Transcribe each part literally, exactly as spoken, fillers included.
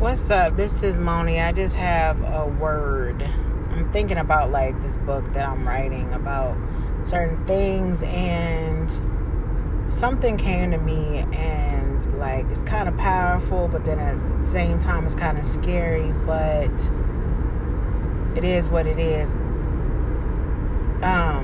What's up? This is Moni. I just have a word. I'm thinking about like this book that I'm writing about certain things, and something came to me, and like it's kind of powerful, but then at the same time it's kind of scary, but it is what it is. Um,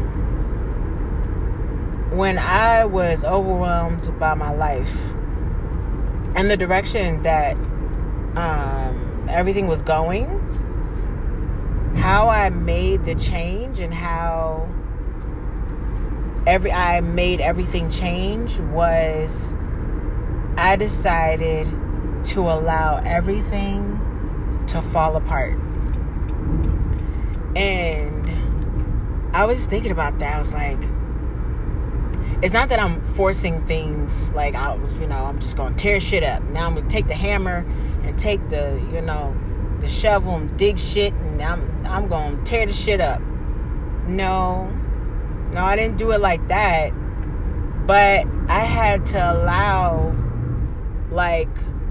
when I was overwhelmed by my life and the direction that um, everything was going, how I made the change and how every I made everything change was I decided to allow everything to fall apart. And I was thinking about that. I was like, it's not that I'm forcing things, like I was, you know, I'm just going to tear shit up. Now I'm going to take the hammer and take the, you know, the shovel and dig shit, and I'm I'm going to tear the shit up. No. No, I didn't do it like that. But I had to allow, like,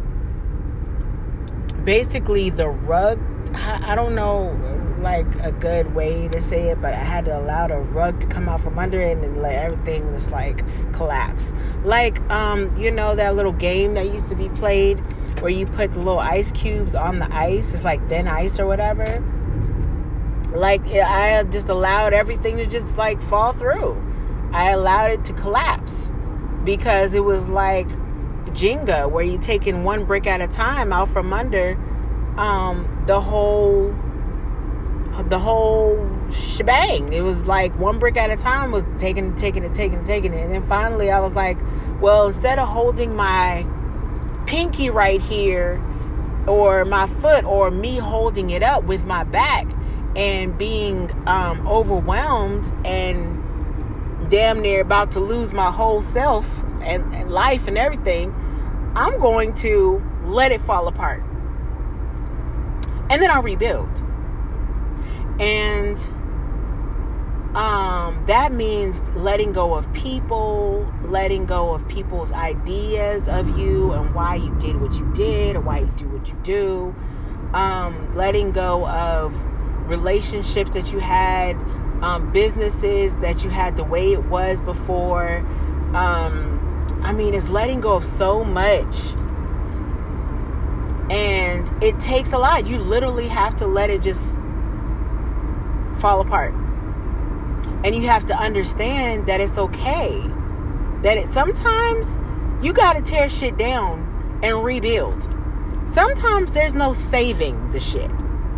basically the rug, I don't know, like, a good way to say it, but I had to allow the rug to come out from under it and let everything just, like, collapse. Like, um, you know, that little game that used to be played where you put the little ice cubes on the ice. It's like thin ice or whatever. Like, I just allowed everything to just, like, fall through. I allowed it to collapse because it was like Jenga, where you're taking one brick at a time out from under um, the whole, the whole shebang. It was like one brick at a time was taking, taking it, taking it, taking it. And then finally I was like, well, instead of holding my pinky right here or my foot, or me holding it up with my back and being um, overwhelmed and damn near about to lose my whole self and, and life and everything, I'm going to let it fall apart. And then I'll rebuild. And um, that means letting go of people, letting go of people's ideas of you and why you did what you did or why you do what you do. Um, letting go of relationships that you had, um, businesses that you had the way it was before. Um, I mean, it's letting go of so much. And it takes a lot. You literally have to let it just fall apart. And you have to understand that it's okay. That it sometimes you got to tear shit down and rebuild. Sometimes there's no saving the shit.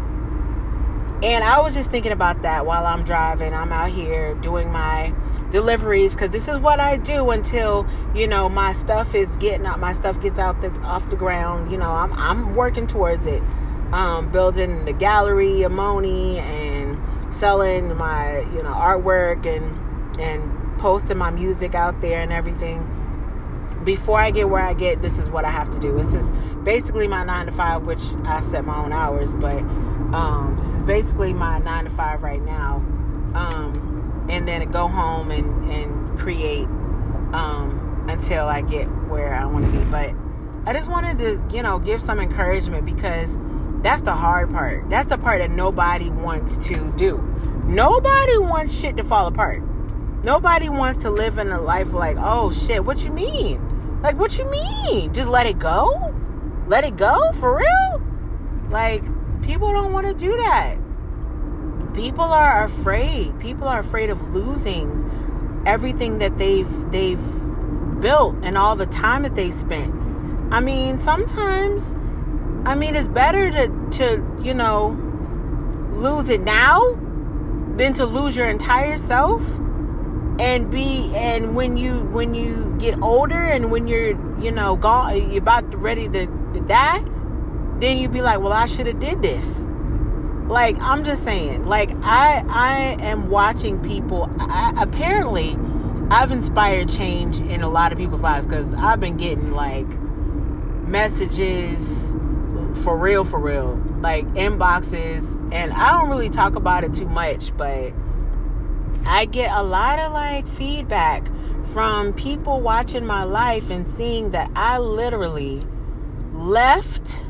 And I was just thinking about that while I'm driving. I'm out here doing my deliveries because this is what I do until, you know, my stuff is getting out, my stuff gets out the off the ground. You know, I'm I'm working towards it. Um, building the gallery of Moni and selling my, you know, artwork and and posting my music out there and everything. Before I get where I get, this is what I have to do. This is basically my nine to five, which I set my own hours, but um, this is basically my nine to five right now. Um, and then go home and, and create um, until I get where I want to be. But I just wanted to, you know, give some encouragement because that's the hard part. That's the part that nobody wants to do. Nobody wants shit to fall apart. Nobody wants to live in a life like, oh shit, what you mean? Like, what you mean? Just let it go? Let it go? For real? Like, people don't want to do that. People are afraid. People are afraid of losing everything that they've they've built and all the time that they spent. I mean, sometimes, I mean, it's better to, to, you know, lose it now than to lose your entire self. And be, and when you, when you get older and when you're, you know, gone, you're about to, ready to, to die, then you be like, well, I should have did this. Like, I'm just saying, like, I, I am watching people, I, apparently, I've inspired change in a lot of people's lives, because I've been getting, like, messages, for real, for real, like, inboxes, and I don't really talk about it too much, but I get a lot of, like, feedback from people watching my life and seeing that I literally left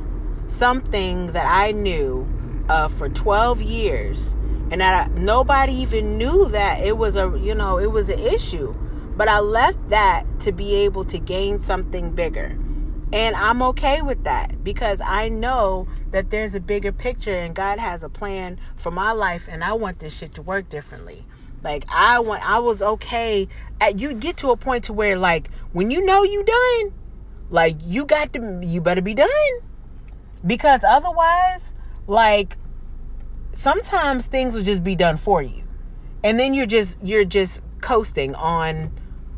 something that I knew uh, for twelve years, and that I, nobody even knew that it was a, you know, it was an issue. But I left that to be able to gain something bigger. And I'm okay with that, because I know that there's a bigger picture and God has a plan for my life, and I want this shit to work differently. Like, I want, I was okay. At, you get to a point to where, like, when you know you done, like, you got to, you better be done. Because otherwise, like, sometimes things will just be done for you. And then you're just, you're just coasting on,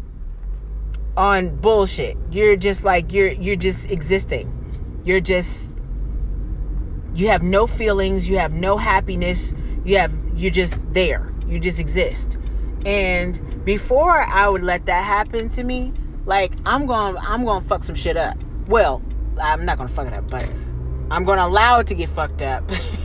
on bullshit. You're just like, you're, you're just existing. You're just, you have no feelings. You have no happiness. You have, you're just there. You just exist. And before I would let that happen to me, like, I'm going, I'm going to fuck some shit up. Well, I'm not going to fuck it up, but I'm going to allow it to get fucked up.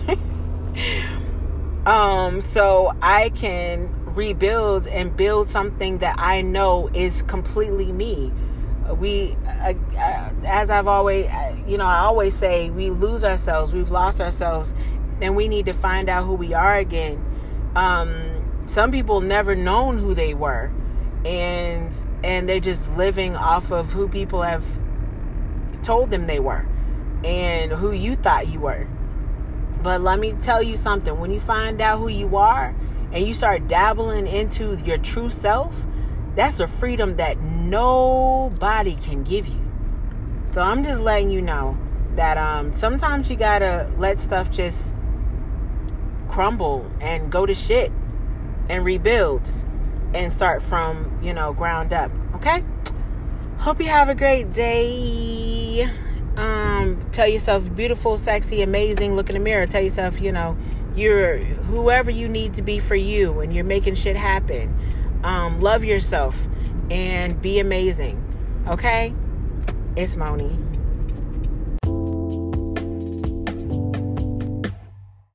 um, so I can rebuild and build something that I know is completely me. We, uh, uh, as I've always, uh, you know, I always say, we lose ourselves, we've lost ourselves, and we need to find out who we are again. Um, some people never known who they were, and and they're just living off of who people have told them they were, and who you thought you were. But let me tell you something, when you find out who you are, and you start dabbling into your true self, that's a freedom that nobody can give you. So I'm just letting you know that um, sometimes you gotta let stuff just crumble and go to shit and rebuild and start from, you know, ground up. Okay? Hope you have a great day. Um, tell yourself beautiful, sexy, amazing. Look in the mirror. Tell yourself, you know, you're whoever you need to be for you, and you're making shit happen. Um, love yourself and be amazing. Okay? It's Moni.